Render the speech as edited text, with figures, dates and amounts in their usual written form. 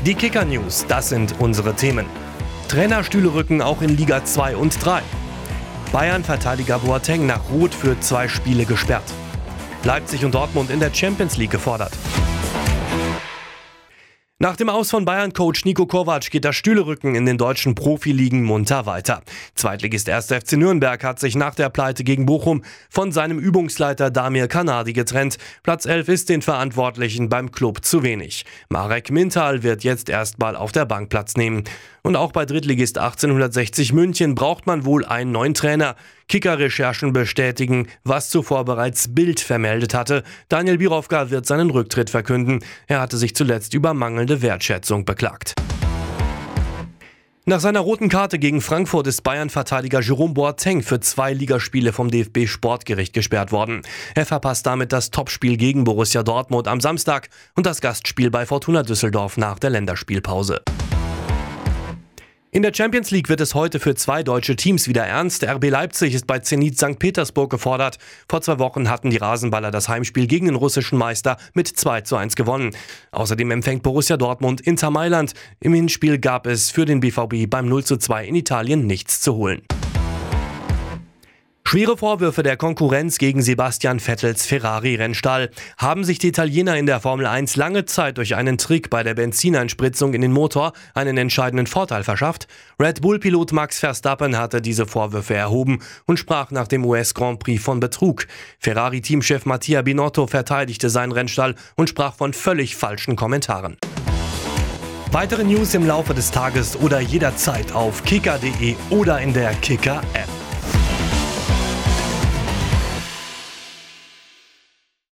Die Kicker-News, das sind unsere Themen. Trainerstühle rücken auch in Liga 2 und 3. Bayern-Verteidiger Boateng nach Rot für 2 Spiele gesperrt. Leipzig und Dortmund in der Champions League gefordert. Nach dem Aus von Bayern-Coach Niko Kovac geht das Stühlerücken in den deutschen Profiligen munter weiter. Zweitligist 1. FC Nürnberg hat sich nach der Pleite gegen Bochum von seinem Übungsleiter Damir Kanadi getrennt. Platz 11 ist den Verantwortlichen beim Club zu wenig. Marek Mintal wird jetzt erstmal auf der Bank Platz nehmen. Und auch bei Drittligist 1860 München braucht man wohl einen neuen Trainer. Kicker-Recherchen bestätigen, was zuvor bereits Bild vermeldet hatte. Daniel Birovka wird seinen Rücktritt verkünden. Er hatte sich zuletzt über mangelnde Wertschätzung beklagt. Nach seiner roten Karte gegen Frankfurt ist Bayern-Verteidiger Jerome Boateng für 2 Ligaspiele vom DFB-Sportgericht gesperrt worden. Er verpasst damit das Topspiel gegen Borussia Dortmund am Samstag und das Gastspiel bei Fortuna Düsseldorf nach der Länderspielpause. In der Champions League wird es heute für 2 deutsche Teams wieder ernst. RB Leipzig ist bei Zenit St. Petersburg gefordert. Vor 2 Wochen hatten die Rasenballer das Heimspiel gegen den russischen Meister mit 2:1 gewonnen. Außerdem empfängt Borussia Dortmund Inter Mailand. Im Hinspiel gab es für den BVB beim 0:2 in Italien nichts zu holen. Schwere Vorwürfe der Konkurrenz gegen Sebastian Vettels Ferrari-Rennstall. Haben sich die Italiener in der Formel 1 lange Zeit durch einen Trick bei der Benzineinspritzung in den Motor einen entscheidenden Vorteil verschafft? Red Bull-Pilot Max Verstappen hatte diese Vorwürfe erhoben und sprach nach dem US-Grand Prix von Betrug. Ferrari-Teamchef Mattia Binotto verteidigte seinen Rennstall und sprach von völlig falschen Kommentaren. Weitere News im Laufe des Tages oder jederzeit auf kicker.de oder in der Kicker-App.